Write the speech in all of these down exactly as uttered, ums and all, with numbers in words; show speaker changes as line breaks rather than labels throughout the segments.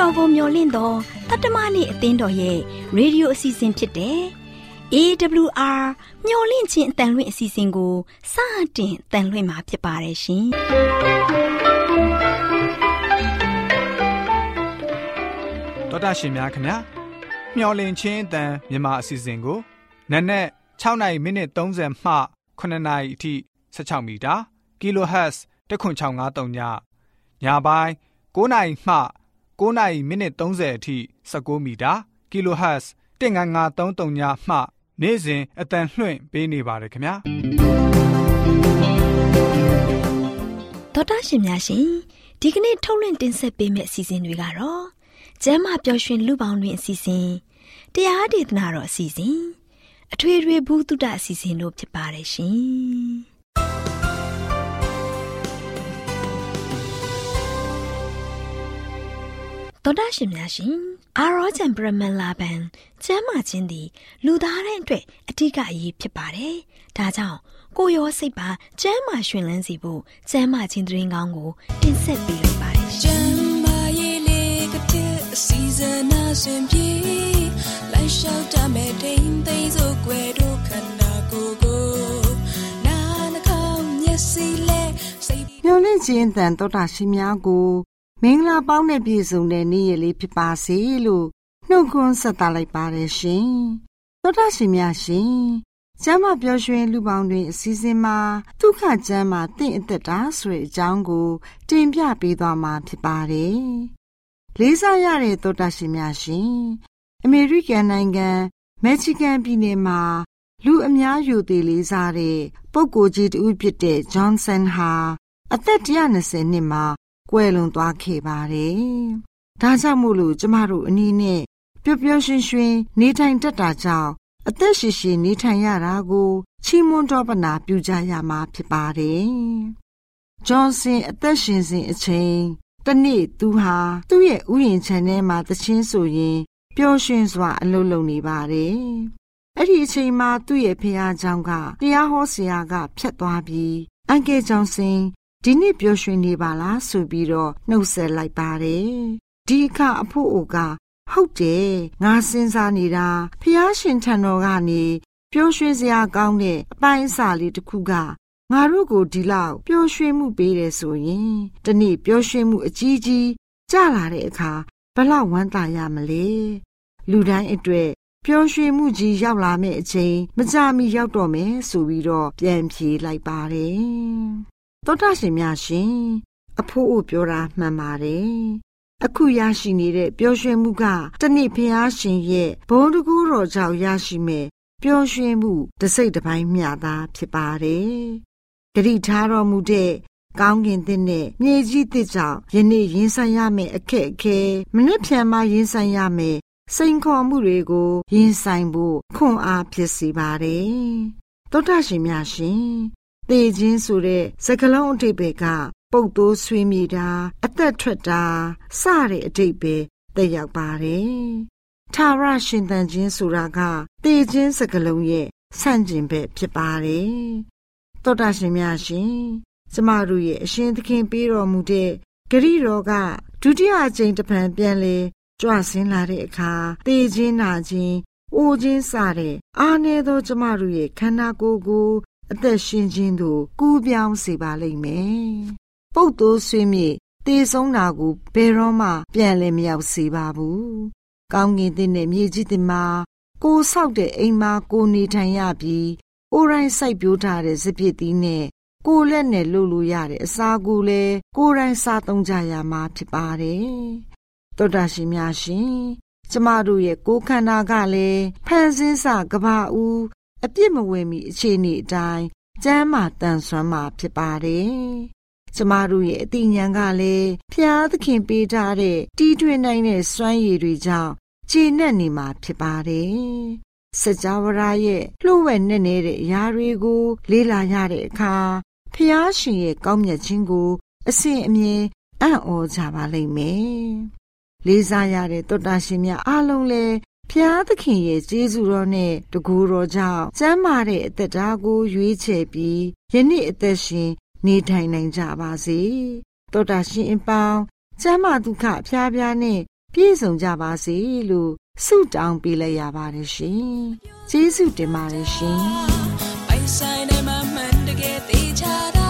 တော်ကိုမျှော်လင့်တော့တတ္တမနေ့အသင်းတော်ရဲ့ရေဒီယိုအစီအစဉ်ဖြစ်တဲ့ အေး ဒဘလျူ အာ မျှော်လင့်ခြင်းအတန်လွင့်အစီအစဉ်ကိုစတင်တန်လွင့်မှာဖြစ်ပါတယ်ရှင်။
တော်တာရှင်များခင်ဗျာမျှော်လင့်ခြင်းအတန်မြန်မာအစီအစဉ်ကိုနက်နက်၆နာရီမိနစ်၃၀မှခုနှစ်နာရီအထိ၁၆မီတာ Kilohertz တစ်ခွန်း၆၅၃ညညပိုင်း၉နာရီမှ၉နာရီမိနစ်၃၀အထိ၁၉မီတာ Kilohertz တစ်ငါးငါး၃၃ညမှနေ့စဉ်အတန်လွှင့်ပေးနေပါတယ်ခင်ဗျာ
တော်တာရှင်များရှင်ဒီကနေ့ထုတ်လွှင့်တင်ဆက်ပေးမယ့်အစီအစဉ်တွေကတော့ကျမ်းမာပျော်ရွှင်လူပေါင်းတွင်အစီအစဉ်တရားဒေသနာတော်အစီအစဉ်အထွေထွေဘုဒ္ဓအစီအစဉ်တို့ဖြစ်ပါတယ်ရှင်တော်တာရှင်များရှင်အာရောဂျန်ပရမန်လာဘန်ကျမ်းမာခြင်းသည်လူသားတိုင်းအတွက်အထူးအရေးဖြစ်ပါတယ်ဒါကြောင့်ကိုယ်ရောစိတ်ပါကျမ်းမာရှင်လန်းစီဖို့ကျမ်းမာခြင်းသတင်းကောင်းကိုတင်ဆက်ပေးလိုက်ပါတယ်
ကျမ်းမာရေးလေးကတဲ့အစီအစဉ်အစဉ်ပြေလိုက်လျှောက်တမဲ့တိမ်သိမ်းစို့ွယ်တို့ခန္ဓာကိုယ်ကိုနာနှကောင်းမျက်စိလဲစိတ်
မျောလင့်ခြင်းတန်တော်တာရှိများကိုမင်္ဂလာပေါင်းနဲ့ပြည့်စုံတဲ့နေ့ရက်လေးဖြစ်ပါစေလို့နှုတ်ခွန်းဆက်သလိုက်ပါတယ်ရှင်တော်တာရှိများရှင်ကျမ်းမာပျော်ရွှင်လူပေါင်းတွင်အစည်းအဝေးမှာဒုက္ခကျမ်းမာတင့်အသက်တာဆိုတဲ့အကြောင်းကိုတင်ပြပေးသွားမှာဖြစ်ပါတယ်လေးစားရတဲ့တော်တာရှိများရှင်အမေရိကန်နိုင်ငံမက္ကဆီကန်ပြည်နယ်မှာလူအများယူသေးလေးစားတဲ့ပုဂ္ဂိုလ်ကြီးတူဖြစ်တဲ့ဂျွန်ဆန်ဟာအသက်၁၂၀နှစ်မှာကွယ်လွန်သွားခဲ့ပါတယ်။ဒါကြောင့်မို့လို့ကျမတို့အနေနဲ့ပျော်ပျော်ရွှင်ရွှင်နေထိုင်တတ်တာကြောင့်အသက်ရှည်ရှည်နေထိုင်ရတာကိုချီးမွမ်းတော်ပနာပြုကြရမှာဖြစ်ပါတယ်။ဂျွန်ဆန်အသက်ရှင်စဉ်အချိန်တနေ့သူဟာသူ့ရဲ့ဥယျာဉ်ခြံထဲမှာသချင်းဆိုရင်ပျော်ရွှင်စွာအလုပ်လုပ်နေပါတယ်။အဲ့ဒီအချိန်မှာသူ့ရဲ့ဖခင်ကျောင်းကတရားဟောဆရာကဖြတ်သွားပြီးအန်ကယ်ဂျွန်ဆန်ဒီနေ့ပျော်ရွှင်နေပါလားဆိုပြီးတော့နှုတ်ဆက်လိုက်ပါတယ်ဒီအခါအဖို့အိုကဟုတ်တယ်ငါစဉ်းစားနေတာဖျားရှင်ထံတော်ကနေပျော်ရွှင်စရာကောင်းတဲ့အပိုင်းအစလေးတစ်ခုကငါတို့ကိုဒီလောက်ပျော်ရွှင်မှုပေးတယ်ဆိုရင်ဒီနေ့ပျော်ရွှင်မှုအကြီးကြီးကြလာတဲ့အခါဘလောက်ဝမ်းသာရမလဲလူတိုင်းအတွက်ပျော်ရွှင်မှုကြီးရောက်လာမယ့်အချိန်မကြာမီရောက်တော့မယ်ဆိုပြီးတော့ပြန်ဖြေလိုက်ပါတယ်တော်တာရှင်များရှင်အဖိုးအိုပြောတာမှန်ပါတယ်အခုရရှိနေတဲ့ပျော်ရွှင်မှုကတနေ့ဖျားရှင်ရဲ့ဘုန်းတကူတော်ကြောင့်ရရှိမဲ့ပျော်ရွှင်မှုတစ်စိတ်တစ်ပိုင်းမျှသာဖြစ်ပါတယ်ဂရိထားတော်မူတဲ့ကောင်းကင်သစ်နဲ့မြေကြီးသစ်ကြောင့်ယနေ့ရင်ဆိုင်ရမယ့်အခက်အခဲမနေ့ဖြန်မှရင်ဆိုင်ရမယ့်စိန်ခေါ်မှုတွေကိုရင်ဆိုင်ဖို့ခွန်အားဖြစ်စေပါတယ်တော်တာရှင်များရှင်သေခြင်းဆိုတဲ့စကားလုံးအဓိပ္ပာယ်ကပုတ်သိုးဆွေးမြေတာအသက်ထွက်တာစတဲ့အဓိပ္ပာယ်သက်ရောက်ပါတယ်။ထာဝရရှင်သန်ခြင်းဆိုတာကသေခြင်းစကားလုံးရဲ့ဆန့်ကျင်ဘက်ဖြစ်ပါတယ်။သောတာရှင်များရှင်ကျမတို့ရဲ့အရှင်သခင်ပေးတော်မူတဲ့ဂရုတော်ကဒုတိယအကြိမ်တစ်ဖန်ပြန်လေကြွဆင်းလာတဲ့အခါသေခြင်းနာခြင်းအိုခြင်းစတဲ့အားနည်းသောကျမတို့ရဲ့ခန္ဓာကိုယ်ကိုအသက်ရှင်ခြင်းတို့ကူးပြောင်းစေပါလိမ့်မယ်။ပုတ်သိုးဆွေးမြေ့သေဆုံးတာကိုဘယ်တော့မှပြန်လည်မရောက်စေပါဘူး။ကောင်းကင်သစ်နဲ့မြေကြီးသစ်မှာကိုယ်ဆောက်တဲ့အိမ်မှာကိုနေထိုင်ရပြီးအိုတိုင်းစိုက်ပျိုးထားတဲ့စပစ်သီးနဲ့ကိုယ်လက်နဲ့လှုပ်လို့ရတဲ့အစာကိုလည်းကိုယ်တိုင်းစားသုံးကြရမှာဖြစ်ပါတယ်။သောတာရှင်များရှင်ကျမတို့ရဲ့ကိုယ်ခန္ဓာကလည်းဖန်ဆင်းစကဘာဦးအပြစ်မဝင်မီအခြေအနေအတိုင်းကျမ်းမာတန်ဆွမ်းမှာဖြစ်ပါတယ်။ကျမတို့ရဲ့အသိဉာဏ်ကလည်းဖျားသခင်ပေးထားတဲ့တီးထွင်နိုင်တဲ့စွမ်းရည်တွေကြောင့်ခြေနဲ့နေမှာဖြစ်ပါတယ်။စကြဝဠာရဲ့လှုပ်ဝက်နေနေတဲ့အရာတွေကိုလေ့လာရတဲ့အခါဖျားရှင်ရဲ့ကောင်းမြတ်ခြင်းကိုအစဉ်အမြဲအံ့ဩကြပါလိမ့်မယ်။လေးစားရတဲ့သောတာရှင်များအားလုံးလည်းဖျားသခင်ရဲ့ကျေးဇူးတော်နဲ့တကူတော်ကြောင့်ကျမ်းမာတဲ့အသက်တာကိုရွေးချယ်ပြီးယနေ့အသက်ရှင်နေထိုင်နိုင်ကြပါစေ။သောတာရှင်အပေါင်းကျမ်းမာဒုက္ခဖျားဖျားနဲ့ပြည့်စုံကြပါစေလို့ဆုတောင်းပေးလိုက်ရပါတယ်ရှင်ကျေးဇူးတင်ပါတယ်ရှင်
ပိုင်ဆိုင်တဲ့မမှန်တကယ်သိချတာ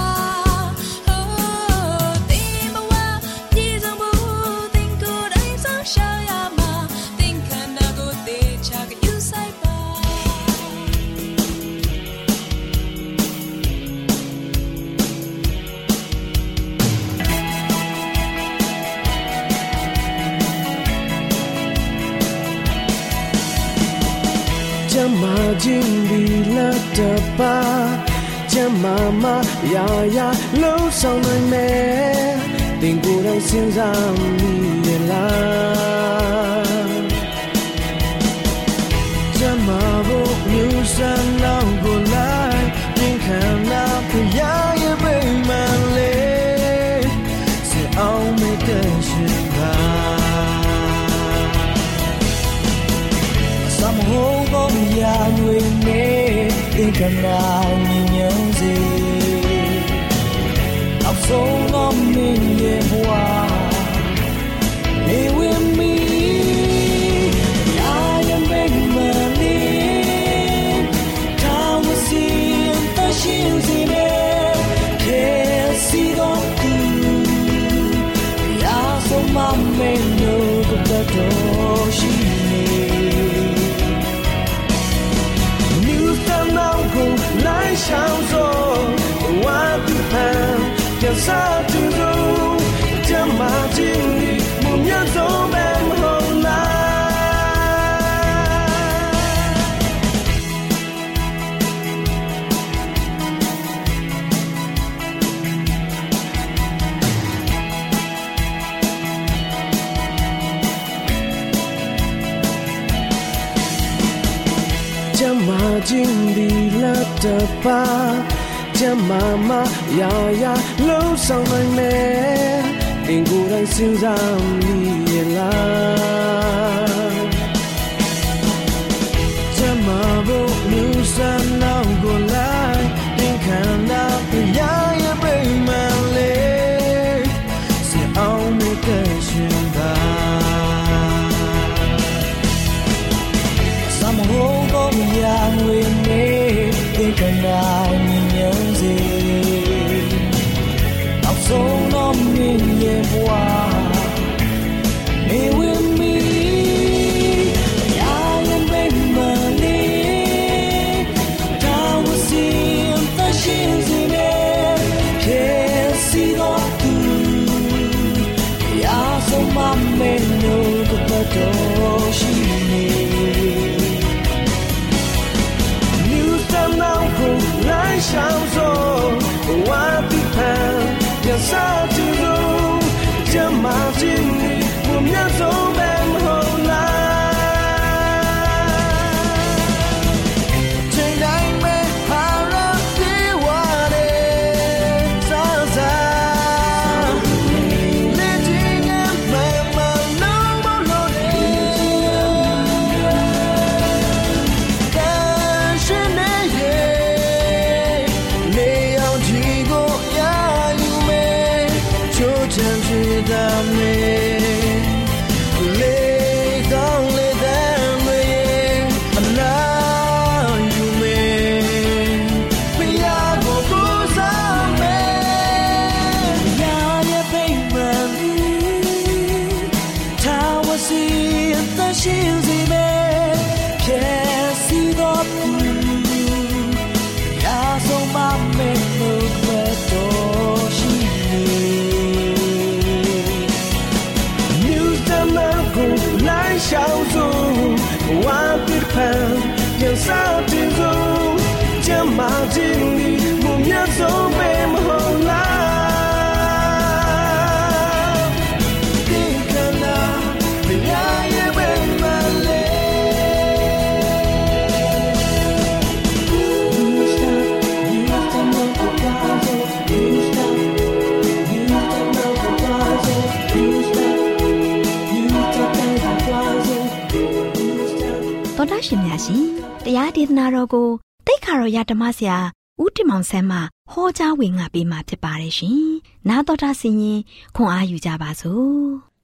经历了的吧，这妈妈呀呀路上的美，定固然欣赏你也来。这马步路上绕过来，你看那个呀也被满泪，是傲美的时代。Hô bóng ya người mê tình cảm nào nhận gì học sâu nó mình nhẹ hoa để quên mi ya em bên mà lên thao mà xin ta xin gì nè khe si đó cứ ya sâu mà mình nhớ cũng đã đó xin来享受我的盼天沙之中这马经历不免走奔后来这马经历的吧，这妈妈呀呀路上的美，定固然欣赏你也来。这马步路上绕过来，你看那个呀也被满泪，是傲美的宣判。什么后宫呀为美。tình cảm nào nhận gì học sâu nó mình nhẹ qua để quên mi ya em bên mà đi thao mà xin ta xin gì nè khe si đó cứ ya sâu mà mình nhớ cũng đã đó xin来享受我的盼天沙之中这马经历我们走奔后来最爱美好了的我的早餐你今年慢慢能不能但是你也占据的美，泪当泪的美，那有美，不要过不上美，呀也被满意，他我心的心里面，偏西多不，呀送妈美不会多心里。来享受我的盼天沙之中这马经历不免走奔后来你看那被爱也被满泪You stop, you stop, no proposal You stop, you stop, no proposal You stop
တော်တာရှင်များရှင်တရားဒေသနာတော်ကိုတိတ်ခါတော်ရဓမ္မဆရာဦးတင်မောင်ဆန်းမှဟောကြားဝင်ငါပေးมาဖြစ်ပါတယ်ရှင်။နားတော်တာဆင်ရင်ခွန်အားယူကြပါစို့။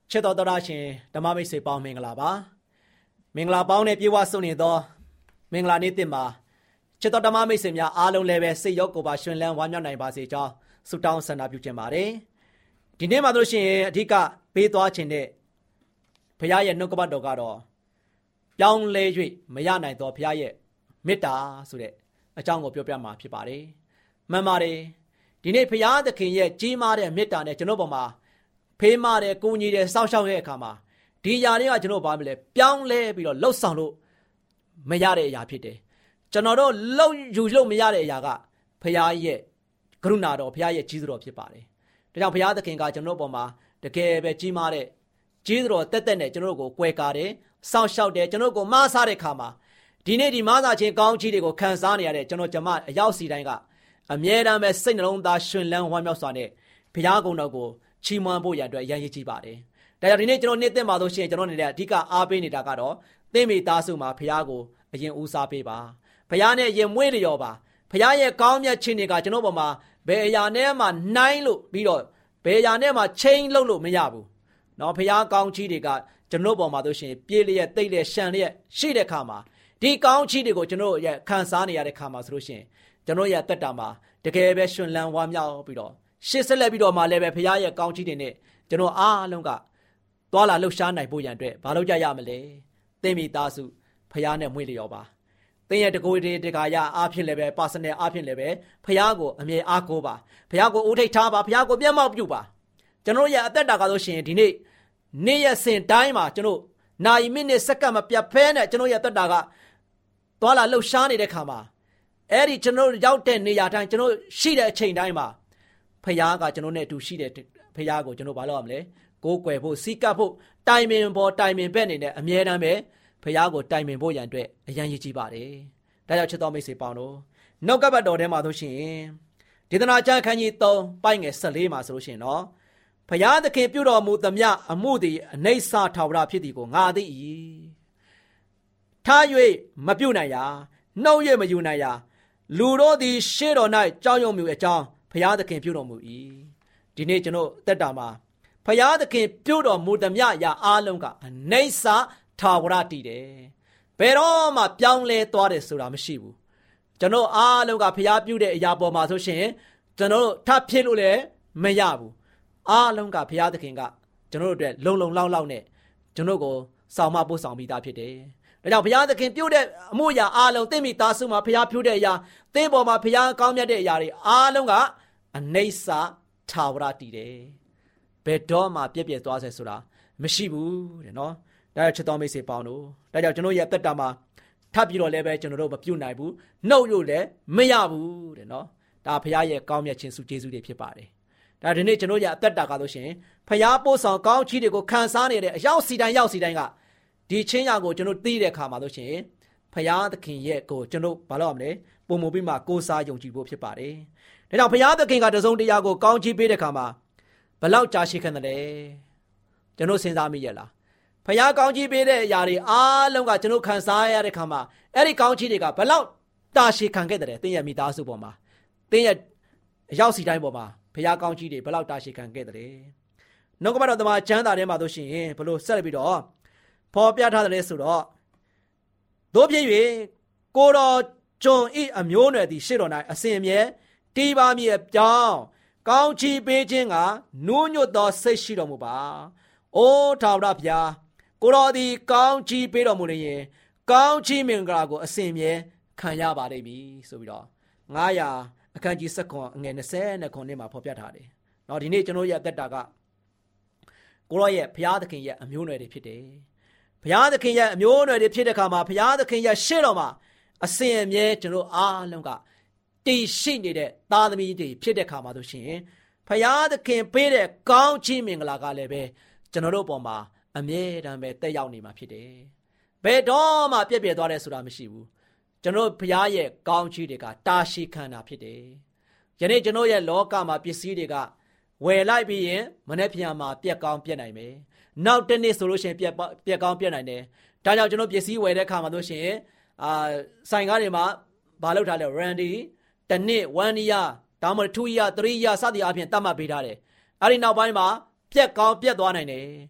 ချစ်တော်တော်ရှင်ဓမ္မမိတ်ဆွေပေါင်းမင်္ဂလာပါမင်္ဂလာပေါင်းနဲ့ပြေဝဆုံနေသောမင်္ဂလာနေ့တင်မှာချစ်တော်ဓမ္မမိတ်ဆွေများအားလုံးလည်းပဲစိတ်ရောကိုယ်ပါရှင်လန်းဝမ်းမြောက်နိုင်ပါစေကြောင်းဆုတောင်းဆန္ဒပြုချင်ပါတယ်ဒီနေ့မှာတို့ရှင်အဓိကပေးသွားခြင်းတဲ့ဘုရားရဲ့နှုတ်ကပတ်တော်ကတော့ပြောင်းလဲ၍မရနိုင်သောဘုရားရဲ့မေတ္တာဆိုတဲ့အကြောင်းကိုပြောပြမှာဖြစ်ပါတယ်မှန်ပါတယ်ဒီနေ့ဘုရားသခင်ရဲ့ကြီးမားတဲ့မေတ္တာနဲ့ကျွန်တော်ပေါ်မှာဖေးမတဲ့ကိုကြီးတဲ့စောင့်ရှောက်တဲ့အခါမှာဒီຢာတွေကကျွန်တော်ဘာမလဲပြောင်းလဲပြီးတော့လှုပ်ဆောင်လို့မရတဲ့အရာဖြစ်တယ်ကျွန်တော်တို့လှုပ်ယူလို့မရတဲ့အရာကဘုရားရဲ့ကရုဏာတော်ဘုရားရဲ့ကြီးစွာတော်ဖြစ်ပါတယ်ဒါကြောင့်ဘုရားသခင်ကကျွန်တော်ပေါ်မှာတကယ်ပဲကြီးမားတဲ့ကြီးစွာတော်တက်တက်နဲ့ကျွန်တော်တို့ကိုကွယ်ကာတယ်စောင့်ရှောက်တယ်ကျွန်တော်ကိုမားစားတဲ့အခါမှာဒီနေ့ဒီမားစားခြင်းကောင်းချီးတွေကိုခံစားနေရတဲ့ကျွန်တော်ကျမအရောက်စီတိုင်းကအမြဲတမ်းပဲစိတ်နှလုံးသားရှင်လန်းဝမ်းမြောက်စွာနဲ့ဘုရားကုံတော်ကိုချီးမွမ်းဖို့ရန်အတွက်ရန်ရည်ကြည့်ပါတယ်။ဒါကြောင့်ဒီနေ့ကျွန်တော်နေ့သစ်မှာဆိုရှင်ကျွန်တော်နေတဲ့အဓိကအားပေးနေတာကတော့သင်မိသားစုမှာဘုရားကိုအရင်ဦးစားပေးပါ။ဘုရားနဲ့ရင်မွေးလျော်ပါ။ဘုရားရဲ့ကောင်းမြတ်ခြင်းတွေကကျွန်တော်ပေါ်မှာဘယ်အရာနဲ့မှနိုင်လို့ပြီးတော့ဘယ်အရာနဲ့မှချိန်လို့လို့မရဘူး။နော်ဘုရားကောင်းချီးတွေကကျွန်တော်ပေါ်မှာဆိုရှင်ပြေးလျက်တိတ်လျက်ရှံလျက်ရှိတဲ့ခါမှာဒီကောင်းချီးတွေကိုကျွန်တော်ရဲ့ခံစားနေရတဲ့ခါမှာဆိုလို့ရှင်ကျွန်တော်ရဲ့တက်တာမှာတကယ်ပဲရှင်လန်းဝမ်းမြောက်ပြီးတော့ရှေ့ဆက်လက်ပြီးတော့မှလည်းပဲဘုရားရဲ့ကောင်းချီးတွေနဲ့ကျွန်တော်အားလုံးကသွာလာလှုပ်ရှားနိုင်ဖို့ရန်အတွက်ဘာလုပ်ကြရမလဲသင်မိသားစုဘုရားနဲ့မွေးလျော်ပါသင်ရဲ့တကိုယ်တည်းတကာရအားဖြင့်လည်းပဲ personal အားဖြင့်လည်းပဲဘုရားကိုအမြဲအားကိုးပါဘုရားကိုဦးထိပ်ထားပါဘုရားကိုမျက်မှောက်ပြုပါကျွန်တော်ရဲ့အသက်တာကဆိုရှင်ဒီနေ့နေ့ရက်စဉ်တိုင်းမှာကျွန်တော်နိုင်မိနစ်စက္ကန့်မပြတ်ဖဲနဲ့ကျွန်တော်ရဲ့အသက်တာကသွာလာလှုပ်ရှားနေတဲ့ခါမှာအဲ့ဒီကျွန်တော်ရောက်တဲ့နေရာတိုင်းကျွန်တော်ရှိတဲ့အချိန်တိုင်းမှာဖခင်ကကျွန်တော်နဲ့အတူရှိတဲ့ဖခင်ကိုကျွန်တော်ဘာလုပ်ရမလဲကိုးကွယ်ဖို့စီကပ်ဖို့တိုင်ပင်ပေါ်တိုင်ပင်ဘက်နေနဲ့အမြဲတမ်းပဲဖခင်ကိုတိုင်ပင်ဖို့ရန်အတွက်အရန်ရည်ကြည့်ပါတယ်ဒါကြောင့်ချစ်တော်မိတ်ဆွေပေါင်းတို့နှုတ်ကပတ်တော်ထဲမှာဆိုရှင်ဒေသနာကျမ်းခန်းကြီးသုံးပိုက်ငယ်၁၄မှာဆိုလို့ရှိရင်နော်ဖခင်သခင်ပြုတော်မူသမျှအမှုသည်အနိစ္စထာဝရဖြစ်သည်ကိုငါသိ၏ထား၍မပြုတ်နိုင်ရာနှုတ်၍မယူနိုင်ရာလူတို့သည်ရှေ့တော်၌ကြောက်ရွံ့မှုအကြောင်းဖခင်သခင်ပြုတော်မူ၏ဒီနေ့ကျွန်တော်တက်တာမှာဖခင်သခင်ပြုတော်မူသမျှရာအားလုံးကအနိစ္စထာဝရတည်တယ်ဘယ်တော့မှပြောင်းလဲသွားတယ်ဆိုတာမရှိဘူးကျွန်တော်အားလုံးကဖခင်ပြုတဲ့အရာပေါ်မှာဆိုရှင်ကျွန်တော်ထပ်ဖြစ်လို့လည်းမရဘူးအားလုံးကဖခင်သခင်ကကျွန်တော်တို့အတွက်လုံလုံလောက်လောက်နဲ့ကျွန်တော်ကိုဆောင်မပို့ဆောင်ပြီးသားဖြစ်တယ်ဒါကြောင့်ဘုရားသခင်ပြုတဲ့အမှုရာအားလုံးသင်မိသားစုမှာဘုရားပြုတဲ့အရာသင်ပေါ်မှာဘုရားကောင်းမြတ်တဲ့အရာတွေအားလုံးကအနိစ္စထာဝရတည်တယ်ဘယ်တော့မှပြည့်ပြည့်သွားစေဆိုတာမရှိဘူးတဲ့နော်ဒါကြောင့်ချစ်တော်မိတ်ဆွေပေါင်းတို့ဒါကြောင့်ကျွန်တော်ရဲ့အသက်တာမှာထပ်ပြီးတော့လည်းပဲကျွန်တော်တို့မပြုတ်နိုင်ဘူးနှုတ်လို့လည်းမရဘူးတဲ့နော်ဒါဘုရားရဲ့ကောင်းမြတ်ခြင်းစုကျေးဇူးတွေဖြစ်ပါတယ်ဒါဒီနေ့ကျွန်တော်ရဲ့အသက်တာကလို့ရှင်ဘုရားပို့ဆောင်ကောင်းချီးတွေကိုခံစားနေတဲ့အရောက်စီတိုင်းရောက်စီတိုင်းကဒီချင်းရာကိုကျွန်တော်သိတဲ့အခါမှာလို့ရှိရင်ဖရာသခင်ရဲ့ကိုကျွန်တော်ဘာလို့ရမလဲပုံမပြီးမှကိုးစားယုံကြည်ဖို့ဖြစ်ပါတယ်။ဒါကြောင့်ဖရာသခင်ကတစုံတရာကိုကောင်းချီးပေးတဲ့အခါမှာဘလောက်ကြာရှည်ခံတယ်ကျွန်တော်စဉ်းစားမိရလား။ဖရာကောင်းချီးပေးတဲ့အရာတွေအားလုံးကကျွန်တော်ခံစားရတဲ့အခါမှာအဲ့ဒီကောင်းချီးတွေကဘလောက်တာရှည်ခံခဲ့တယ်တင်းရဲ့မိသားစုပေါ်မှာတင်းရဲ့အရောက်စီတိုင်းပေါ်မှာဖရာကောင်းချီးတွေဘလောက်တာရှည်ခံခဲ့တယ်။နှုတ်ကပတ်တော်သမားကျမ်းစာထဲမှာဆိုရှင်ဘလို့ဆက်ပြီးတော့ဖော်ပြထားတယ်ဆိုတော့တို့ဖြစ်၍ကိုတော်ကျွန်ဤအမျိုးနွယ်သည်ရှေ့တော်၌အစဉ်အမြဲတီးပါမည်အကြောင်းကောင်းချီးပေးခြင်းကနူးညွတ်သောစိတ်ရှိတော်မူပါ။အိုးထာဝရဘုရားကိုတော်သည်ကောင်းချီးပေးတော်မူလျင်ကောင်းချီးမင်္ဂလာကိုအစဉ်အမြဲခံရပါလိမ့်မည်ဆိုပြီးတော့ငါးရာအခန်းကြီး၁၇အငယ်၂၀ခုနှစ်မှာဖော်ပြထားတယ်။နော်ဒီနေ့ကျွန်တော်ရဲ့အသက်တာကကိုတော်ရဲ့ဘုရားသခင်ရဲ့အမျိုးနွယ်တွေဖြစ်တယ်။ဘုရားသခင်ရဲ့အမျိုးအနွယ်တွေဖြစ်တဲ့အခါမှာဘုရားသခင်ရဲ့ရှေ့တော်မှာအစဉ်အမြဲကျွန်တော်အားလုံးကတည်ရှိနေတဲ့သားသမီးတွေဖြစ်တဲ့အခါမှာဆိုရှင်ဘုရားသခင်ပေးတဲ့ကောင်းချီးမင်္ဂလာကလည်းပဲကျွန်တော်တို့ပေါ်မှာအမြဲတမ်းပဲတက်ရောက်နေမှာဖြစ်တယ်။ဘယ်တော့မှပြည့်ပြည့်သွားတယ်ဆိုတာမရှိဘူး။ကျွန်တော်ဘုရားရဲ့ကောင်းချီးတွေကတာရှည်ခံတာဖြစ်တယ်။ယနေ့ကျွန်တော်ရဲ့လောကမှာပစ္စည်းတွေကဝယ်လိုက်ပြီးရင်မနေ့ပြန်မှာပြက်ကောင်းပြက်နိုင်မယ်။နောက်တစ်နေ့ဆိုလို့ရှိရင်ပြက်ပြက်ကောင်းပြက်နိုင်တယ်။ဒါကြောင့်ကျွန်တော်ပစ္စည်းဝယ်တဲ့အခါမှာဆိုရှင်အာဆိုင်ကားတွေမှာဘာလုပ်ထားလဲ Randy တစ်နှစ် one year ဒါမှမဟုတ် two year three year စသည်အပြင်တတ်မှတ်ပေးထားတယ်။အဲဒီနောက်ပိုင်းမှာပြက်ကောင်းပြက်သွားနိုင်တယ်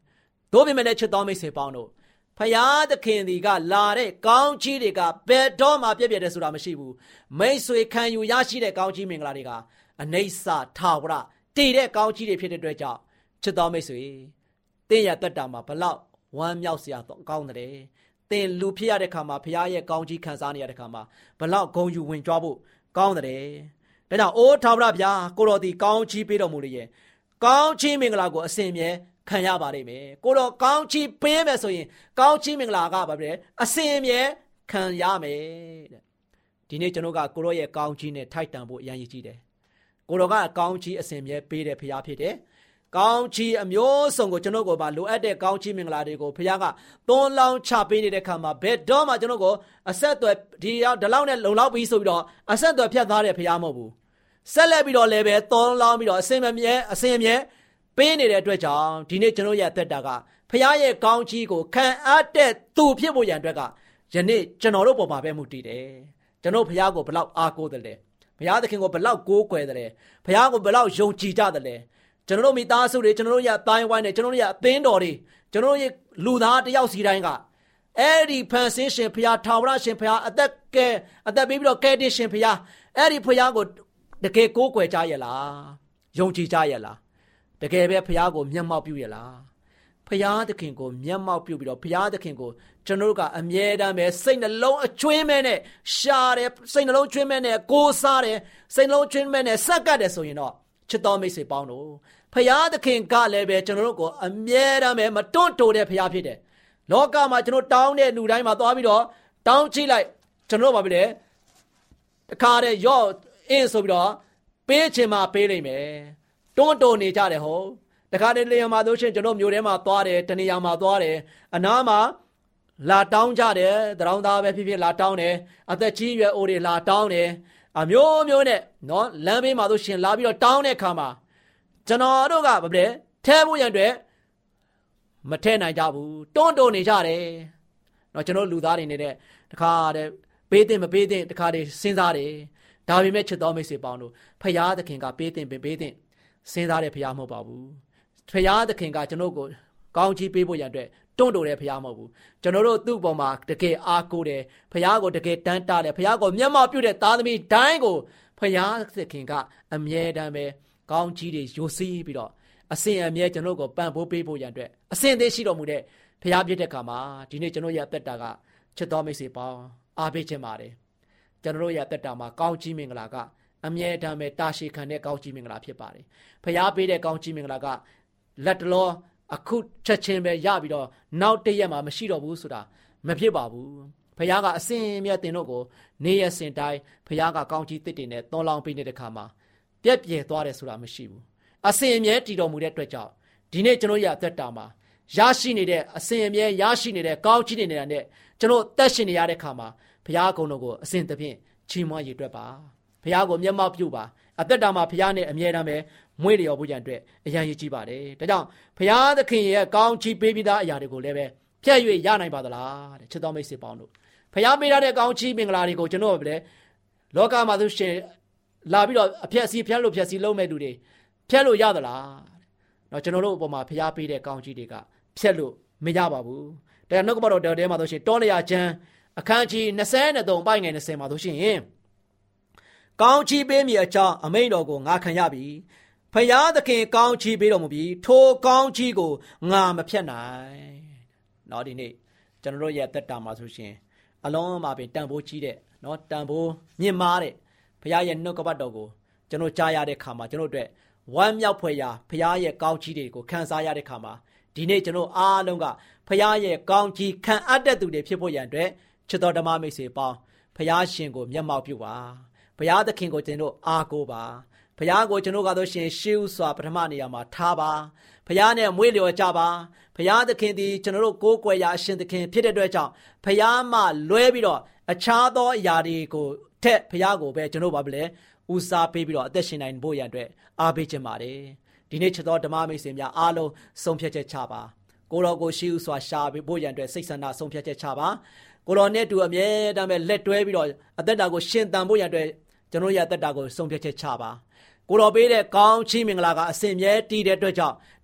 တို့ပြင်မဲ့ချစ်တော်မိတ်ဆွေပေါင်းတို့ဖယားသခင်ဒီကလာတဲ့ကောင်းကြီးတွေကဘယ်တော့မှပြည့်ပြည့်တယ်ဆိုတာမရှိဘူးမိတ်ဆွေခံယူရရှိတဲ့ကောင်းကြီးမင်္ဂလာတွေကအနိစ္စထာဝရတည်တဲ့ကောင်းကြီးတွေဖြစ်တဲ့အတွက်ကြောင့်ချစ်တော်မိတ်ဆွေတင်းရတက်တာမှာဘလောက်ဝမ်းမြောက်စရာကောင်းတယ်တင်လူဖြစ်ရတဲ့ခါမှာဖယားရဲ့ကောင်းကြီးခံစားနေရတဲ့ခါမှာဘလောက်ဂုဏ်ယူဝင်ကြွားဖို့ကောင်းတယ်ဒါကြောင့်အိုးထာဝရဘုရားကိုတော်ဒီကောင်းကြီးပေးတော်မူလေရဲ့ကောင်းကြီးမင်္ဂလာကိုအစဉ်မြဲခံရပါလိမ့်မယ်ကိုတော်ကောင်းချီးပေးမယ်ဆိုရင်ကောင်းချီးမင်္ဂလာကဘာဖြစ်လဲအစဉ်အမြဲခံရမယ်တဲ့ဒီနေ့ကျွန်တော်ကကိုတော်ရဲ့ကောင်းချီးနဲ့ထိုက်တန်ဖို့အရန်ရည်ကြီးတယ်ကိုတော်ကကောင်းချီးအစဉ်အမြဲပေးတဲ့ဖခင်ဖြစ်တယ်ကောင်းချီးအမျိုးစုံကိုကျွန်တော်ကိုပါလိုအပ်တဲ့ကောင်းချီးမင်္ဂလာတွေကိုဖခင်ကသွန်းလောင်းချပေးနေတဲ့ခါမှာဘယ်တော့မှကျွန်တော်ကိုအဆက်အသွယ်ဒီဒီလောက်နဲ့လုံလောက်ပြီးဆိုပြီးတော့အဆက်အသွယ်ဖြတ်သားတဲ့ဖခင်မဟုတ်ဘူးဆက်လက်ပြီးတော့လည်းပဲသွန်းလောင်းပြီးတော့အစဉ်အမြဲအစဉ်အမြဲပေးနေတဲ့အတွက်ကြောင့်ဒီနေ့ကျွန်တော်ရဲ့အသက်တာကဖခင်ရဲ့ကောင်းချီးကိုခံအပ်တဲ့သူဖြစ်ဖို့ရန်အတွက်ကယနေ့ကျွန်တော်တို့ပေါ်မှာပဲမှုတည်တယ်ကျွန်တော်ဖခင်ကိုဘလောက်အားကိုးတယ်လဲဖခင်သခင်ကိုဘလောက်ကိုးကွယ်တယ်လဲဖခင်ကိုဘလောက်ယုံကြည်ကြတယ်လဲကျွန်တော်တို့မိသားစုတွေကျွန်တော်တို့ရဲ့အတိုင်းဝိုင်းတွေကျွန်တော်တို့ရဲ့အသင်းတော်တွေကျွန်တော်တို့ရဲ့လူသားတယောက်စီတိုင်းကအဲ့ဒီဖန်ဆင်းရှင်ဖခင်ထာဝရရှင်ဖခင်အသက်ကဲအသက်ပေးပြီးတော့ကဲတင်ရှင်ဖခင်အဲ့ဒီဖခင်ကိုတကယ်ကိုးကွယ်ကြရဲ့လားယုံကြည်ကြရဲ့လားတကယ်ပဲဖခင်ကိုမျက်မှောက်ပြုရလားဖခင်သခင်ကိုမျက်မှောက်ပြုပြီးတော့ဖခင်သခင်ကိုကျွန်တော်တို့ကအမြဲတမ်းပဲစိတ်နှလုံးအကျွင်းမဲ့နဲ့ရှားတယ်စိတ်နှလုံးကျွင်းမဲ့နဲ့ကိုးစားတယ်စိတ်နှလုံးကျွင်းမဲ့နဲ့စက္ကတ်တယ်ဆိုရင်တော့ချစ်တော်မိတ်ဆွေပေါင်းတို့ဖခင်သခင်ကလည်းပဲကျွန်တော်တို့ကိုအမြဲတမ်းပဲမတွန့်တိုတဲ့ဖခင်ဖြစ်တယ်လောကမှာကျွန်တော်တောင်းတဲ့လူတိုင်းမှာသွားပြီးတော့တောင်းချိလိုက်ကျွန်တော်တို့ဘာဖြစ်လဲတခါတည်းရော့အင်းဆိုပြီးတော့ပေးချင်မှပေးလိမ့်မယ်တွန်းတိုနေကြတယ်ဟုတ်တခါတည်းလေယာဉ်မှာတို့ချင်းကျွန်တော်မျိုးထဲမှာသွားတယ်တနေရာမှာသွားတယ်အနားမှာလာတောင်းကြတယ်တရောင်းသားပဲဖြစ်ဖြစ်လာတောင်းတယ်အသက်ကြီးရွယ်အိုတွေလာတောင်းတယ်အမျိုးမျိုးနဲ့နော်လမ်းဘေးမှာတို့ရှင်လာပြီးတော့တောင်းတဲ့ခါမှာကျွန်တော်တို့ကဘာလဲထဲဖို့ရန်အတွက်မထဲနိုင်ကြဘူးတွန်းတိုနေကြတယ်နော်ကျွန်တော်လူသားတွေနေတဲ့တခါတည်းပေးတဲ့မပေးတဲ့တခါတည်းစဉ်းစားတယ်ဒါပေမဲ့ချစ်တော်မိတ်ဆွေပေါင်းတို့ဖခင်သခင်ကပေးတဲ့ပေးတဲ့စဉ်းစားတဲ့ဖခင်မဟုတ်ပါဘူးဖခင်သခင်ကကျွန်တော်ကိုကောင်းချီးပေးဖို့ရန်အတွက်တွန်းတိုတဲ့ဖခင်မဟုတ်ဘူးကျွန်တော်တို့သူ့ပေါ်မှာတကယ်အားကိုးတယ်ဖခင်ကိုတကယ်တန်းတားတယ်ဖခင်ကိုမျက်မှောက်ပြုတဲ့သားသမီးတိုင်းကိုဖခင်သခင်ကအမြဲတမ်းပဲကောင်းချီးတွေယိုစီးပြီးတော့အစဉ်အမြဲကျွန်တော်ကိုပံ့ပိုးပေးဖို့ရန်အတွက်အစဉ်သေးရှိတော်မူတဲ့ဖခင်ဖြစ်တဲ့အခါမှာဒီနေ့ကျွန်တော်ရဲ့အသက်တာကချစ်တော်မိတ်ဆွေပေါင်းအားပေးခြင်းပါတယ်ကျွန်တော်ရဲ့အသက်တာမှာကောင်းချီးမင်္ဂလာကအမြဲတမ်းပဲတာရှည်ခံတဲ့ကောင်းချီးမင်္ဂလာဖြစ်ပါတယ်ဖခင်ပေးတဲ့ကောင်းချီးမင်္ဂလာကလက်တလောအခုချက်ချင်းပဲရပြီးတော့နောက်တရက်မှာမရှိတော့ဘူးဆိုတာမဖြစ်ပါဘူးဖခင်ကအစဉ်အမြဲတင်တို့ကိုနေရစဉ်တိုင်းဖခင်ကကောင်းချီးတစ်တင်နဲ့သွန်လောင်းပေးနေတဲ့ခါမှာပြက်ပြဲသွားတယ်ဆိုတာမရှိဘူးအစဉ်အမြဲတည်တော်မူတဲ့အတွက်ကြောင့်ဒီနေ့ကျွန်တော်ရဲ့အသက်တာမှာရရှိနေတဲ့အစဉ်အမြဲရရှိနေတဲ့ကောင်းချီးတွေနေတာနဲ့ကျွန်တော်တက်ရှင်နေရတဲ့ခါမှာဘုရားကုံတော်ကိုအစဉ်သဖြင့်ချီးမွမ်းရည်တွက်ပါဘုရားကိုမျက်မှောက်ပြုပါအသက်တာမှာဘုရားနဲ့အမြဲတမ်းပဲမွေးလျော်ဖို့ကြံအတွက်အရန်ရည်ကြည့်ပါတယ်ဒါကြောင့်ဘုရားသခင်ရဲ့ကောင်းချီးပေးပြီးသားအရာတွေကိုလည်းပဲဖြတ်၍ရနိုင်ပါသလားတဲ့ချစ်တော်မိတ်ဆွေပေါင်းတို့ဘုရားပေးထားတဲ့ကောင်းချီးမင်္ဂလာတွေကိုကျွန်တော်ပဲလောကမှာဆိုရှင်လာပြီးတော့အဖြတ်စီဖြတ်လို့ဖြတ်စီလုံးမဲ့သူတွေဖြတ်လို့ရသလားတော့ကျွန်တော်တို့အပေါ်မှာဘုရားပေးတဲ့ကောင်းချီးတွေကဖြတ်လို့မရပါဘူးဒါကြောင့်နှုတ်ကပတော်တဲမှာဆိုရှင်တောလျာကျမ်းအခန်းကြီး၂၃ပိုင်းငယ်၂၀မှာဆိုရှင်ကောင်းချီးပေးမိအကြောင်းအမိန့်တော်ကိုငါခံရပြီဖယားသခင်ကောင်းချီးပေးတော်မူပြီးထိုကောင်းချီးကိုငါမဖြတ်နိုင်เนาะဒီနေ့ကျွန်တော်တို့ရဲ့သက်တာမှာဆိုရှင်အလုံးမှာပင်တန်ဖိုးကြီးတဲ့เนาะတန်ဖိုးမြင့်မားတဲ့ဖယားရဲ့နှုတ်ကပတ်တော်ကိုကျွန်တော်ကြားရတဲ့ခါမှာကျွန်တော်တို့အတွက်ဝမ်းမြောက်ဖွယ်ရာဖယားရဲ့ကောင်းချီးတွေကိုခံစားရတဲ့ခါမှာဒီနေ့ကျွန်တော်အားလုံးကဖယားရဲ့ကောင်းချီးခံအပ်တဲ့သူတွေဖြစ်ဖို့ရန်အတွက်ချစ်တော်ဓမ္မမိတ်ဆွေပေါင်းဖယားရှင်ကိုမျက်မှောက်ပြုပါဘုရားသခင်ကိုကျွန်တော်အားကိုးပါဘုရားကိုကျွန်တော်ကတော့ရှင်ရှေးဥစွာပထမနေရာမှာထားပါဘုရားနဲ့မွေးလျော်ကြပါဘုရားသခင်ဒီကျွန်တော်တို့ကိုးကွယ်ရာအရှင်သခင်ဖြစ်တဲ့အတွက်ကြောင့်ဘုရားမှလွဲပြီးတော့အခြားသောအရာတွေကိုထက်ဘုရားကိုပဲကျွန်တော်ဘာဖြစ်လဲဦးစားပေးပြီးတော့အသက်ရှင်နိုင်ဖို့ရန်အတွက်အားပေးခြင်းပါတယ်ဒီနေ့ချစ်တော်ဓမ္မမိတ်ဆွေများအားလုံးဆုံးဖြတ်ချက်ချပါကိုတော်ကိုရှေးဥစွာရှာပေးဖို့ရန်အတွက်စိတ်ဆန္ဒဆုံးဖြတ်ချက်ချပါကိုတော်နဲ့တူအမြဲတမ်းပဲလက်တွဲပြီးတော့အသက်တာကိုရှင်သန်ဖို့ရန်အတွက်ကျွန်တော်ရအသက်တာကိုဆုံးဖြတ်ချက်ချပါကိုတော်ပေးတဲ့ကောင်းချီးမင်္ဂလာကအစဉ်မြဲတည်တဲ့အတွက်ကြောင့်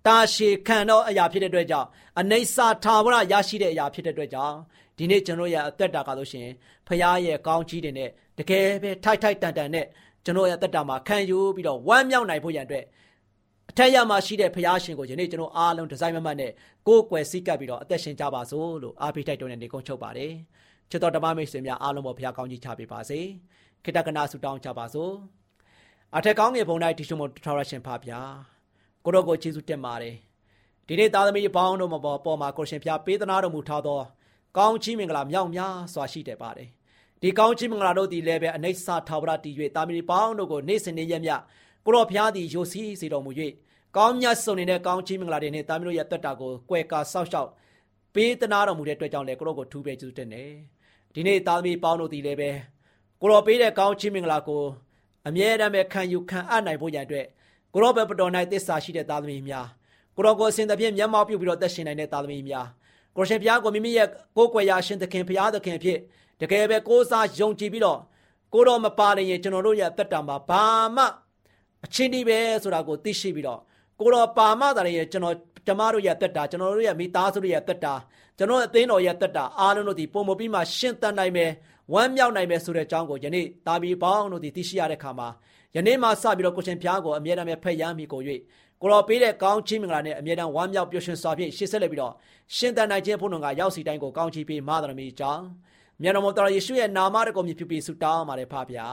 တာရှည်ခံသောအရာဖြစ်တဲ့အတွက်ကြောင့်အနိစ္စထာဝရရရှိတဲ့အရာဖြစ်တဲ့အတွက်ကြောင့်ဒီနေ့ကျွန်တော်ရဲ့အသက်တာကလို့ရှိရင်ဖခင်ရဲ့ကောင်းချီးတွေနဲ့တကယ်ပဲထိုက်ထိုက်တန်တန်နဲ့ကျွန်တော်ရဲ့အသက်တာမှာခံယူပြီးတော့ဝမ်းမြောက်နိုင်ဖို့ရန်အတွက်အထက်ရမှာရှိတဲ့ဖခင်ရှင်ကိုယနေ့ကျွန်တော်အားလုံးဒီဇိုင်းမမတ်နဲ့ကိုယ်ကွယ်စည်းကပ်ပြီးတော့အသက်ရှင်ကြပါစို့လို့အားပေးတိုက်တွန်းနေကုန်းချုပ်ပါတယ်ချစ်တော်ဓမ္မမိတ်ဆွေများအားလုံးပေါ်ဖခင်ကောင်းကြီးချပေးပါစေခိတ္တကနာဆုတောင်းကြပါစို့အထက်ကောင်းငယ်ဘုံ၌တရှိမထာဝရရှင်ဖပါဗျာကိုတော်ကိုယေရှုတင်ပါတယ်ဒီနေ့သားသမီးပေါင်းတို့မှာပေါ်မှာကိုရှင်ဖျားပေးသနာတော်မူထားသောကောင်းချီးမင်္ဂလာမြောက်များစွာရှိတယ်ပါတယ်ဒီကောင်းချီးမင်္ဂလာတို့ဒီလည်းပဲအနိစ္စထာဝရတည်၍သားသမီးပေါင်းတို့ကိုနေ့စဉ်နေ့ရက်မြကိုတော်ဖျားသည်ယိုစီးစေတော်မူ၍ကောင်းမြတ်ဆုံးနေတဲ့ကောင်းချီးမင်္ဂလာတွေနဲ့သားသမီးတို့ရဲ့တက်တာကိုကွယ်ကာဆောက်ရှောက်ပေးသနာတော်မူတဲ့အတွက်ကြောင့်လည်းကိုတော်ကိုထူးပဲကျေးဇူးတင်တယ်ဒီနေ့သားသမီးပေါင်းတို့ဒီလည်းပဲကိုတော်ပေးတဲ့ကောင်းချီးမင်္ဂလာကိုအမြဲတမ်းပဲခံယူခံအပ်နိုင်ဖို့ရန်အတွက်ကိုတော်ဘက်ပတော်၌သစ္စာရှိတဲ့သားသမီးများကိုတော်ကိုအစဉ်သဖြင့်မျက်မှောက်ပြုပြီးတော့သက်ရှင်နိုင်တဲ့သားသမီးများကိုရှင်ဘုရားကိုမိမိရဲ့ကိုယ်ကွယ်ရာရှင်သခင်ဘုရားသခင်ဖြစ်တကယ်ပဲကိုးစားယုံကြည်ပြီးတော့ကိုတော်မပါရင်ကျွန်တော်တို့ရဲ့သက်တာမှာဘာမှအချင်းဒီပဲဆိုတာကိုသိရှိပြီးတော့ကိုတော်ပါမှသာရင်ကျွန်တော်ဓမ္မတို့ရဲ့သက်တာကျွန်တော်တို့ရဲ့မိသားစုတို့ရဲ့သက်တာကျွန်တော်အသင်းတော်ရဲ့သက်တာအားလုံးတို့ဒီပုံမပြီးမှရှင်းတန်နိုင်မယ်ဝမ်းမြောက်နိုင်မယ်ဆိုတဲ့အကြောင်းကိုယနေ့တာဘီပေါင်းတို့ဒီသိရှိရတဲ့အခါမှာယနေ့မှစပြီးတော့ကိုရှင်ဘုရားကိုအမြဲတမ်းဖက်ရမ်းမိကို၍ကိုတော်ပေးတဲ့ကောင်းချီးမင်္ဂလာနဲ့အမြဲတမ်းဝမ်းမြောက်ပျော်ရွှင်စွာဖြင့်ရှေ့ဆက်လက်ပြီးတော့ရှင်သန်နိုင်ခြင်းဖို့တော်ကရောက်စီတိုင်းကိုကောင်းချီးပေးမာတော်မူကြောင်းမြတ်တော်မတော်ယေရှုရဲ့နာမတော်ကိုမြည်ပြုပြီးဆုတောင်းပါတယ်ဖပါဗျာ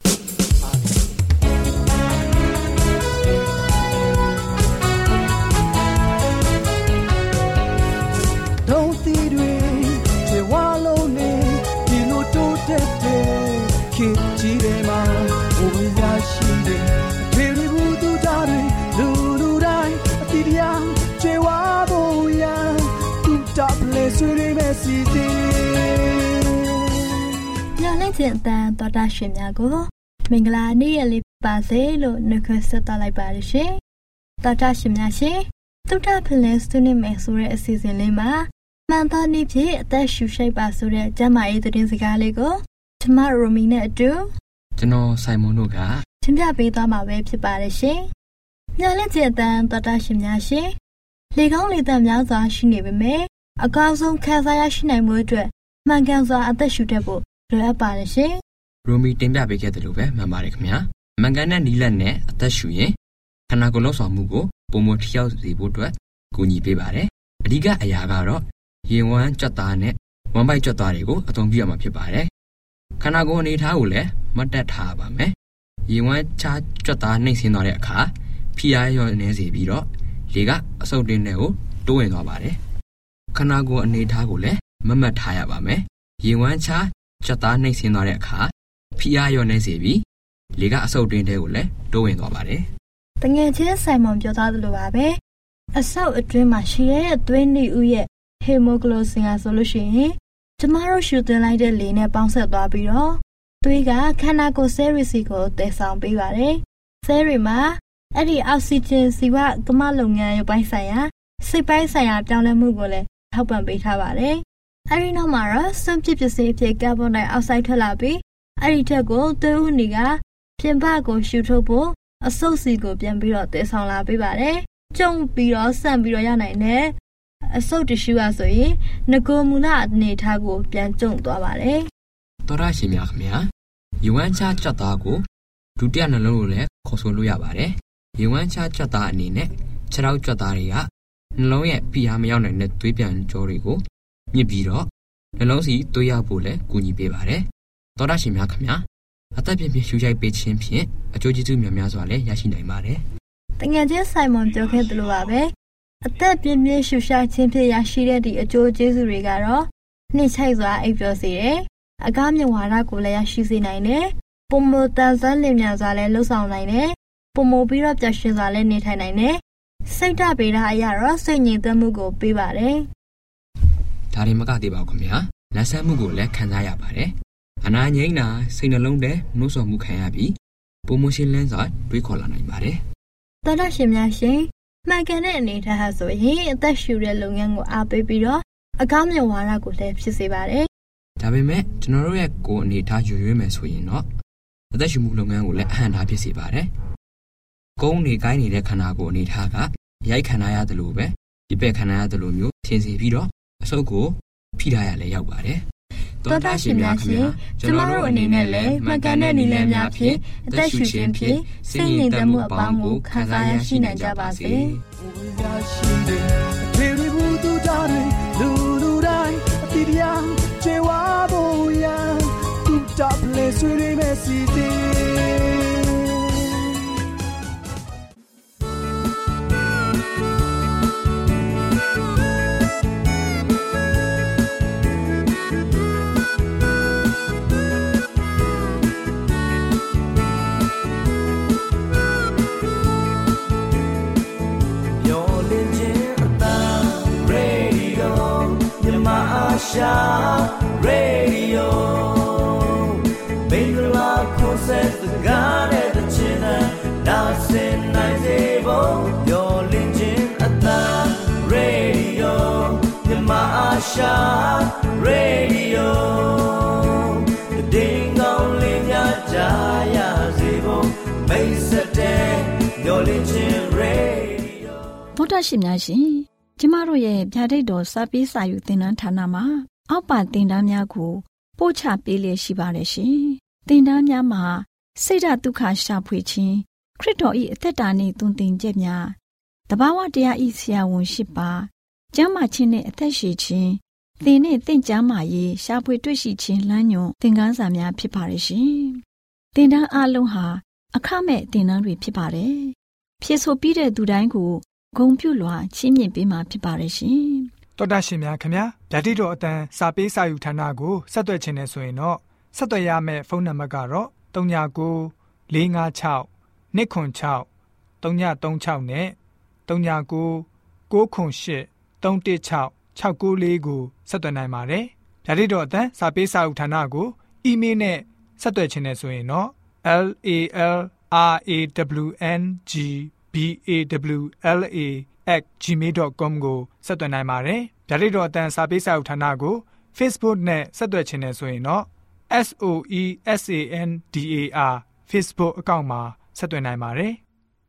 ဒုံသီတွေခြေဝါလုံးနေဒီလိုတိုးတက်တဲ့ခေတ်ကြီးတွေမှာဘုရားရှိတယ်ဖေရီဘူးတူတာတွေလူလူတိုင်းအတီးတရားခြေဝါဖို့ရတူတာလေဆွေးရမယ့်စီစီ
ညနေကျန်တဲ့တော်တာရှင်များကိုမင်္ဂလာနေ့ရက်လေးပါစေလို့နှုတ်ဆက်သလိုက်ပါရရှင်တော်တာရှင်များရှင်သုတ္တဖလန်စတူနေမယ်ဆိုတဲ့အစီအစဉ်လေးမှာမှန်သားနည်းဖြင့်အသက်ရှူရှိပ်ပါဆိုတဲ့ကျမ်းမာရေးသတင်းစကားလေးကိုကျမရိုမီနဲ့အတူ
ကျွန်တော်ဆိုင်မွန်တို့က
တင်ပြပေးသွားမှာပဲဖြစ်ပါတယ်ရှင်။ညလက်ကျတဲ့တော်တာရှင်များရှင်လေကောင်းလေသက်များစွာရှိနေပေမဲ့အကောင်းဆုံးခံစားရရှိနိုင်မှုအတွက်မှန်ကန်စွာအသက်ရှူတတ်ဖို့လိုအပ်ပါတယ်ရှင်
။ရိုမီတင်ပြပေးခဲ့တယ်လို့ပဲမှန်ပါတယ်ခင်ဗျာ။မှန်ကန်တဲ့နီးလက်နဲ့အသက်ရှူရင်ခန္ဓာကိုယ်လုံးဆောင်မှုကိုပုံမထျောက်စေဖို့အတွက်ကူညီပေးပါတယ်။အဓိကအရာကတော့ရေဝမ်းကြွက်သားနဲ့ဝမ်းပိုက်ကြွက်သားတွေကိုအသုံးပြုရမှာဖြစ်ပါတယ်။ခန္ဓာကိုယ်အနေထားကိုလည်းမတ်တက်ထားပါမယ်။ရေဝမ်းချကြွက်သားနှိမ့်ဆင်းသွားတဲ့အခါဖိအားရောနေစေပြီးတော့လေကအဆုတ်တင်းတွေကိုတိုးဝင်သွားပါတယ်။ခန္ဓာကိုယ်အနေထားကိုလည်းမမတ်ထားရပါမယ်။ရေဝမ်းချကြွက်သားနှိမ့်ဆင်းသွားတဲ့အခါဖိအားရောနေစေပြီးလေကအဆုတ်တင်းတွေကိုလည်းတိုးဝင်သွားပါတယ်
။တငယ်ချင်းဆိုင်မွန်ပြောသားသလိုပါပဲ။အဆုတ်အတွင်းမှာရှိတဲ့သွေးနည်းဥရဲ့ဟီမိုဂလိုစင်ဟာဆိုလို့ရှိရင်ကျမတို့ရှူသွင်းလိုက်တဲ့လေနဲ့ပေါင်းဆက်သွားပြီးတော့သွေးကခန္ဓာကိုယ်ဆဲရီစီကိုတည်ဆောင်ပေးပါတယ်။ဆဲရီမှာအဲ့ဒီအောက်ဆီဂျင်စီဝကမလုပ်ငန်းရုပ်ပိုင်းဆိုင်ရာစိတ်ပိုင်းဆိုင်ရာပြောင်းလဲမှုကိုလည်းထောက်ပံ့ပေးထားပါတယ်။အဲဒီနောက်မှာတော့စွန့်ပစ်ပစ္စည်းအဖြစ်ကာဗွန်ဒိုင်အောက်ဆိုက်ထွက်လာပြီးအဲ့ဒီထက်ကိုသွေးဥနီကပြင်ပကိုရှူထုတ်ဖို့အဆုတ်စီကိုပြန်ပြီးတော့တည်ဆောင်လာပေးပါတယ်။ကျုံပြီးတော့ဆန့်ပြီးတော့ရနိုင်တဲ့အဆုတ်တ िश ူဟာဆိုရင်ငကိုမူလအနေထားကိုပြန်ကျုံသွားပါတယ်
။သောရရှိများခင်ဗျာ။ရေဝမ်းချကြွက်သားကိုဒုတိယနှလုံးကိုလည်းခေါ်ဆိုလို့ရပါတယ်။ရေဝမ်းချကြွက်သားအနေနဲ့ခြေထောက်ကြွက်သားတွေကနှလုံးရဲ့ဖိအားမရောက်နိုင်တဲ့သွေးပြန်ကြောတွေကိုညှစ်ပြီးတော့နှလုံးစီသွေးရောက်ဖို့လည်းကူညီပေးပါတယ်။သောရရှိများခင်ဗျာ။အသက်ပြင်းပြင်းရှူချိုက်ပေးခြင်းဖြင့်အကျိုးကျေးဇူးများများစွာလည်းရရှိနိုင်ပါတယ်
။တငယ်ချင်းဆိုင်မွန်ပြောခဲ့သလိုပါပဲ။အသက်ပြင်းပြင်းရှူရှားခြင်းဖြင့်ရရှိတဲ့ဒီအကျိုးကျေးဇူးတွေကတော့နှိမ့်ချိုက်စွာအိပ်ပျော်စေတယ်။အကားမြဝါဒကိုလည်းရရှိစေနိုင်တယ်။ပုံမတန်ဆွမ်းလင်မြန်စွာလည်းလှုပ်ဆောင်နိုင်တယ်။ပုံမပြီးတော့ပျော်ရွှင်စွာလည်းနေထိုင်နိုင်တယ်။စိတ်ဓာတ်ဗေဒအရတော့စိတ်ငြိမ်သက်မှုကိုပေးပါတယ်
။ဒါရင်မကသေးပါဘူးခင်ဗျာ။လက်ဆက်မှုကိုလည်းခံစားရပါတယ်။အနာငြိမ်းတာစိတ်နှလုံးထဲနှိုးဆော်မှုခံရပြီးပုံမရှင်းလန်းစွာတွေးခေါ်လာနိုင်ပါတယ်
။တော်တော်ရှင်များရှင်မှန်ကန်တဲ့အနေထားဟာဆိုရင်အသက်ရှူတဲ့လုပ်ငန်းကိုအားပေးပြီးတော့အကောင်းမြတ်ဝါဒကိုလည်းဖြစ်စေပါတယ်
။ဒါပေမဲ့ကျွန်တော်တို့ရဲ့ကိုယ်အနေထားရွရွမယ်ဆိုရင်တော့အသက်ရှူမှုလုပ်ငန်းကိုလည်းအဟန့်ထားဖြစ်စေပါတယ်။ကုန်းနေကိုင်းနေတဲ့ခန္ဓာကိုယ်အနေထားကရိုက်ခံရရတယ်လို့ပဲဒီပဲခံရရတယ်လို့မျိုးထင်စီပြီးတော့အဆုတ်ကိုဖိထားရလဲရောက်ပါတယ်
သောတာရှင်များရှင်ကျမတို့အနေနဲ့လည်းမှန်ကန်တဲ့နည်းလမ်းများဖြင့်အသက်ရှူခြင်းဖြင့်စိတ်ငြိမ်သက်မှုအပေါင်းကိုခံစားရရှိနိုင်ကြပါစေ
။ဒီလိုဘူးတူတာတွေလူလူတိုင်းအတီးတရားချေဝါဖို့ရန်တူတာပလေဆွေးရမယ့်စီတီရှာရေဒီယိုမင်္ဂလာခွန်ဆက်စကားတဲ့ချင်တဲ့နာစင်နိုင်စေဖို့မျော်လင့်ခြင်းအသံရေဒီယိုမြမအားရှာရေဒီယိုဒီငောင်းလေးများကြားရစေဖို့မိတ်ဆက်တဲ့မျော်လင့်ခြင်းရေဒီယို
ဗုဒ္ဓရှင်များရှင်ကျမတို့ရဲ့ဗျာဒိတ်တော်စာပေးစာယူသင်တန်းဌာနမှာအောက်ပါသင်တန်းများကိုပို့ချပေးလျက်ရှိပါတယ်ရှင်။သင်တန်းများမှာစိတ်ဓာတ်ဒုက္ခရှာဖွေခြင်းခရစ်တော်၏အသက်တာနှင့်သွန်သင်ချက်များတဘာဝတရား၏ဆရာဝန်ရှိပါကျမ်းမာခြင်းနှင့်အသက်ရှည်ခြင်းသင်နှင့်သင်ကျမ်းမာရေးရှာဖွေတွေ့ရှိခြင်းလမ်းညွန်သင်ခန်းစာများဖြစ်ပါတယ်ရှင်။သင်တန်းအလုံးဟာအခမဲ့သင်တန်းတွေဖြစ်ပါတယ်။ဖြည့်ဆို့ပြီးတဲ့သူတိုင်းကိုဂုဏ်ပြုလွှာချီးမြှင့်ပေးမှာဖြစ်ပါတယ်ရှင်
။တော်တာရှင်များခင်ဗျာဓာတိတော်အတန်းစာပေးစာယူဌာနကိုဆက်သွယ်ခြင်းနဲ့ဆိုရင်တော့ဆက်သွယ်ရမယ့်ဖုန်းနံပါတ်ကတော့၃၉၉၄၅၆၂ခွန်၆၃၃၆နဲ့၃၉၉၉ခွန်၈၃၁၆၆၉လေးကိုဆက်သွယ်နိုင်ပါတယ်ဓာတိတော်အတန်းစာပေးစာယူဌာနကိုအီးမေးလ်နဲ့ဆက်သွယ်ခြင်းနဲ့ဆိုရင်တော့ l a l r a w n g b a w l a at gmail dot com ကိုဆက်သွယ်နိုင်ပါတယ်။ဓာတ်တော်အတန်းစာပေးစာဥထာဏာကို Facebook နဲ့ဆက်သွယ်ခြင်းနဲ့ဆိုရင်တော့ S O E S A N D A R Facebook အကောင့်မှာဆက်သွယ်နိုင်ပါတယ်။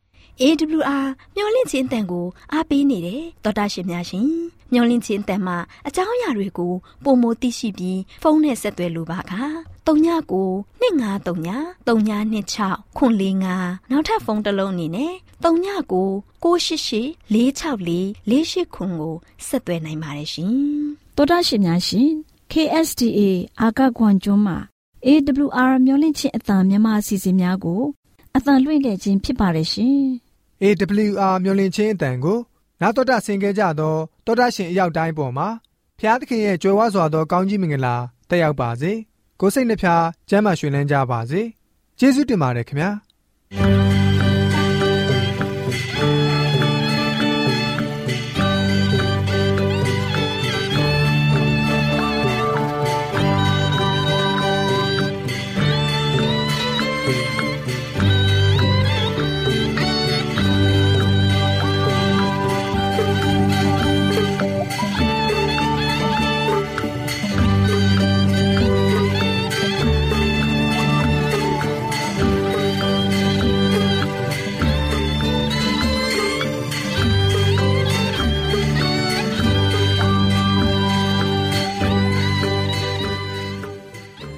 A W R မျော်လင့်ခြင်းအတန်ကိုအားပေးနေတယ်တော်တာရှင်များရှင်။မျော်လင့်ခြင်းအတန်မှာအကြောင်းအရာတွေကိုပုံမသိရှိပြီးဖုန်းနဲ့ဆက်သွယ်လိုပါက၃ညကို၂၅၃ည၃ည၂၆ခွန်၄၅နောက်ထပ်ဖုန်းတစ်လုံးအနေနဲ့၃ညကို၉၈၈၄၆၄၄၈ခွန်ကိုဆက်သွယ်နိုင်ပါတယ်ရှင်။တော်တာရှင်များရှင် K S D A အာကခွန်ကျွန်းမှာ A W R မျော်လင့်ခြင်းအတန်မြန်မာအစီအစဉ်များကိုအတန်လွှင့်ခဲ့ခြင်းဖြစ်ပါတယ်ရှင်။
A W R မျော်လင့်ခြင်းအတန်ကိုနာတော်တာဆင်ခဲ့ကြသောတော်တာရှင်အရောက်တိုင်းပေါ်မှာဖျားသခင်ရဲ့ကြွယ်ဝစွာသောကောင်းကြီးမင်္ဂလာတက်ရောက်ပါစေကိုယ်စိတ်နှဖျားကျမ်းမာရွှင်လန်းကြပါစေကျေးဇူးတင်ပါတယ်ခင်ဗျာ